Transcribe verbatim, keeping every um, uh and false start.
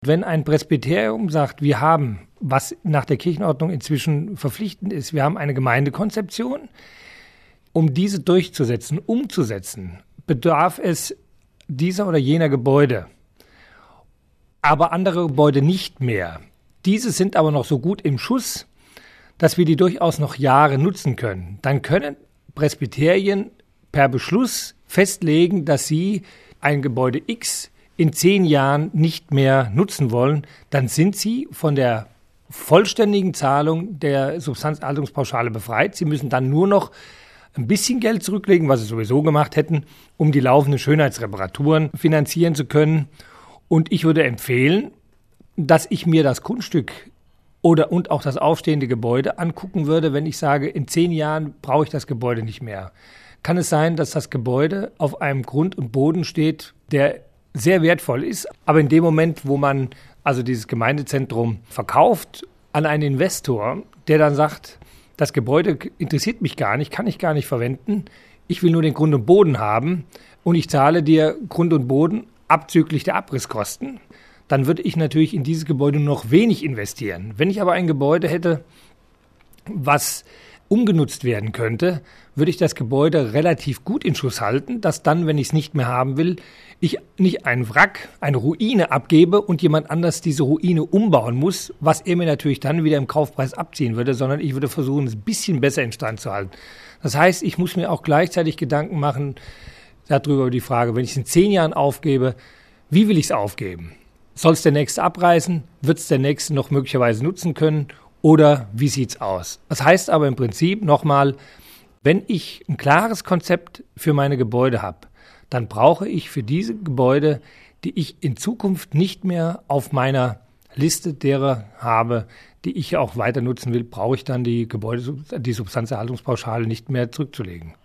Wenn ein Presbyterium sagt, wir haben, was nach der Kirchenordnung inzwischen verpflichtend ist, wir haben eine Gemeindekonzeption, um diese durchzusetzen, umzusetzen, bedarf es dieser oder jener Gebäude, aber andere Gebäude nicht mehr. Diese sind aber noch so gut im Schuss, dass wir die durchaus noch Jahre nutzen können. Dann können Presbyterien per Beschluss festlegen, dass sie ein Gebäude X in zehn Jahren nicht mehr nutzen wollen. Dann sind sie von der vollständigen Zahlung der Substanzerhaltungspauschale befreit. Sie müssen dann nur noch ein bisschen Geld zurücklegen, was sie sowieso gemacht hätten, um die laufenden Schönheitsreparaturen finanzieren zu können. Und ich würde empfehlen, dass ich mir das Grundstück oder und auch das aufstehende Gebäude angucken würde, wenn ich sage, in zehn Jahren brauche ich das Gebäude nicht mehr. Kann es sein, dass das Gebäude auf einem Grund und Boden steht, der sehr wertvoll ist, aber in dem Moment, wo man also dieses Gemeindezentrum verkauft an einen Investor, der dann sagt, das Gebäude interessiert mich gar nicht, kann ich gar nicht verwenden, ich will nur den Grund und Boden haben und ich zahle dir Grund und Boden abzüglich der Abrisskosten, dann würde ich natürlich in dieses Gebäude noch wenig investieren. Wenn ich aber ein Gebäude hätte, was umgenutzt werden könnte, würde ich das Gebäude relativ gut in Schuss halten, dass dann, wenn ich es nicht mehr haben will, ich nicht einen Wrack, eine Ruine abgebe und jemand anders diese Ruine umbauen muss, was er mir natürlich dann wieder im Kaufpreis abziehen würde, sondern ich würde versuchen, es ein bisschen besser instand zu halten. Das heißt, ich muss mir auch gleichzeitig Gedanken machen darüber über die Frage, wenn ich es in zehn Jahren aufgebe, wie will ich es aufgeben? Soll es der Nächste abreißen? Wird es der Nächste noch möglicherweise nutzen können? Oder wie sieht's aus? Das heißt aber im Prinzip nochmal, wenn ich ein klares Konzept für meine Gebäude habe, dann brauche ich für diese Gebäude, die ich in Zukunft nicht mehr auf meiner Liste derer habe, die ich auch weiter nutzen will, brauche ich dann die Gebäude, die Substanzerhaltungspauschale nicht mehr zurückzulegen.